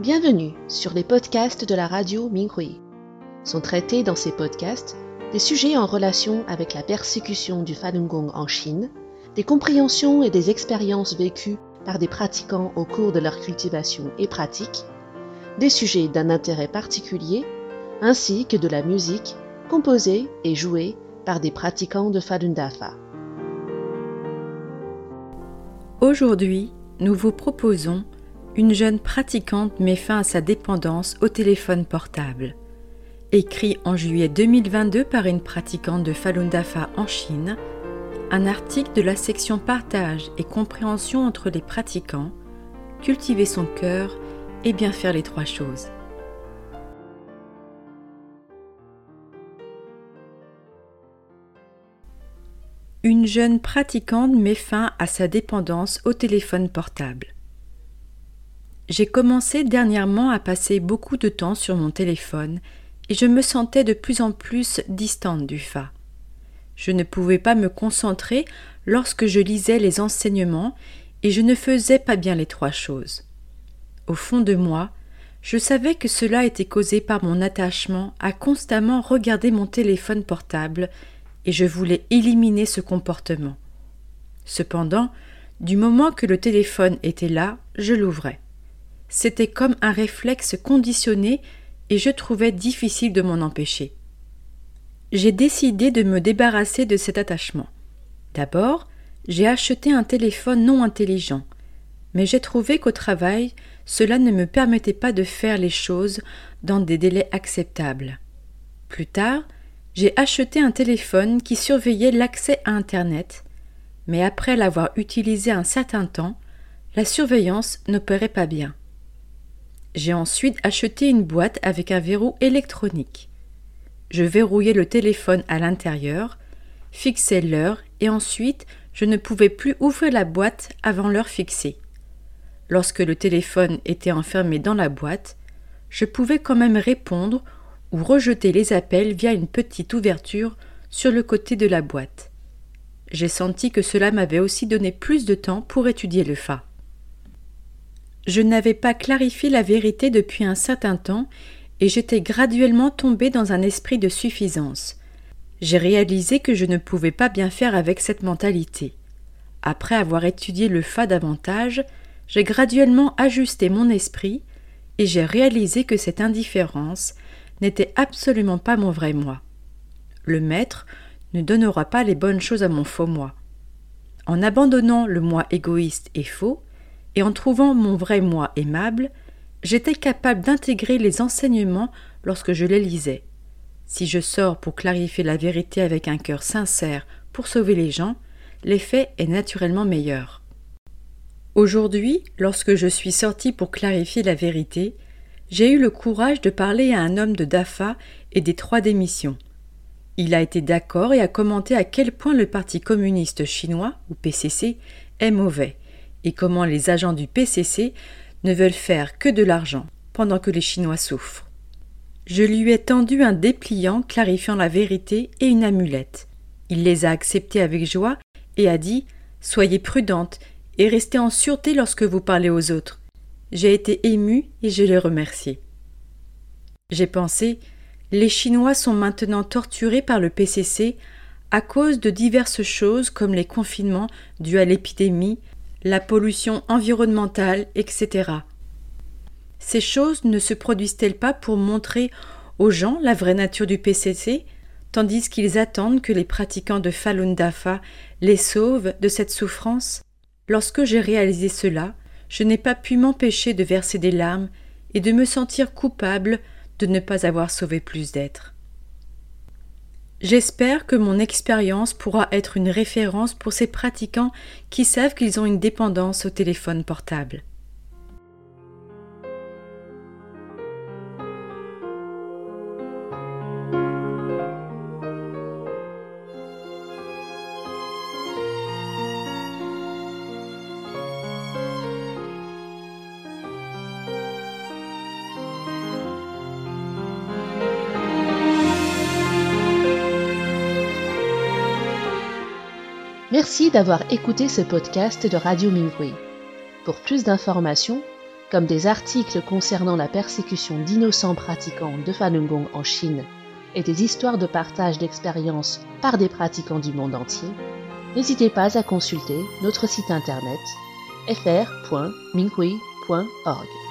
Bienvenue sur les podcasts de la radio Minghui. Sont traités dans ces podcasts des sujets en relation avec la persécution du Falun Gong en Chine, des compréhensions et des expériences vécues par des pratiquants au cours de leur cultivation et pratique, des sujets d'un intérêt particulier, ainsi que de la musique composée et jouée par des pratiquants de Falun Dafa. Aujourd'hui, nous vous proposons Une jeune pratiquante met fin à sa dépendance au téléphone portable. Écrit en juillet 2022 par une pratiquante de Falun Dafa en Chine, un article de la section Partage et compréhension entre les pratiquants, cultiver son cœur et bien faire les trois choses. Une jeune pratiquante met fin à sa dépendance au téléphone portable. J'ai commencé dernièrement à passer beaucoup de temps sur mon téléphone et je me sentais de plus en plus distante du Fa. Je ne pouvais pas me concentrer lorsque je lisais les enseignements et je ne faisais pas bien les trois choses. Au fond de moi, je savais que cela était causé par mon attachement à constamment regarder mon téléphone portable et je voulais éliminer ce comportement. Cependant, du moment que le téléphone était là, je l'ouvrais. C'était comme un réflexe conditionné et je trouvais difficile de m'en empêcher. J'ai décidé de me débarrasser de cet attachement. D'abord, j'ai acheté un téléphone non intelligent, mais j'ai trouvé qu'au travail, cela ne me permettait pas de faire les choses dans des délais acceptables. Plus tard, j'ai acheté un téléphone qui surveillait l'accès à Internet, mais après l'avoir utilisé un certain temps, la surveillance n'opérait pas bien. J'ai ensuite acheté une boîte avec un verrou électronique. Je verrouillais le téléphone à l'intérieur, fixais l'heure et ensuite je ne pouvais plus ouvrir la boîte avant l'heure fixée. Lorsque le téléphone était enfermé dans la boîte, je pouvais quand même répondre ou rejeter les appels via une petite ouverture sur le côté de la boîte. J'ai senti que cela m'avait aussi donné plus de temps pour étudier le Fa. Je n'avais pas clarifié la vérité depuis un certain temps et j'étais graduellement tombée dans un esprit de suffisance. J'ai réalisé que je ne pouvais pas bien faire avec cette mentalité. Après avoir étudié le Fa davantage, j'ai graduellement ajusté mon esprit et j'ai réalisé que cette indifférence n'était absolument pas mon vrai moi. Le maître ne donnera pas les bonnes choses à mon faux moi. En abandonnant le moi égoïste et faux, et en trouvant mon vrai moi aimable, j'étais capable d'intégrer les enseignements lorsque je les lisais. Si je sors pour clarifier la vérité avec un cœur sincère pour sauver les gens, l'effet est naturellement meilleur. Aujourd'hui, lorsque je suis sortie pour clarifier la vérité, j'ai eu le courage de parler à un homme de Dafa et des 3 démissions. Il a été d'accord et a commenté à quel point le Parti communiste chinois, ou PCC, est mauvais, et comment les agents du PCC ne veulent faire que de l'argent, pendant que les Chinois souffrent. Je lui ai tendu un dépliant clarifiant la vérité et une amulette. Il les a acceptés avec joie et a dit « Soyez prudente et restez en sûreté lorsque vous parlez aux autres. » J'ai été émue et je l'ai remercié. J'ai pensé « Les Chinois sont maintenant torturés par le PCC à cause de diverses choses comme les confinements dus à l'épidémie, la pollution environnementale, etc. Ces choses ne se produisent-elles pas pour montrer aux gens la vraie nature du PCC, tandis qu'ils attendent que les pratiquants de Falun Dafa les sauvent de cette souffrance? Lorsque j'ai réalisé cela, je n'ai pas pu m'empêcher de verser des larmes et de me sentir coupable de ne pas avoir sauvé plus d'êtres. J'espère que mon expérience pourra être une référence pour ces pratiquants qui savent qu'ils ont une dépendance au téléphone portable. Merci d'avoir écouté ce podcast de Radio Minghui. Pour plus d'informations, comme des articles concernant la persécution d'innocents pratiquants de Falun Gong en Chine et des histoires de partage d'expériences par des pratiquants du monde entier, n'hésitez pas à consulter notre site internet fr.minghui.org.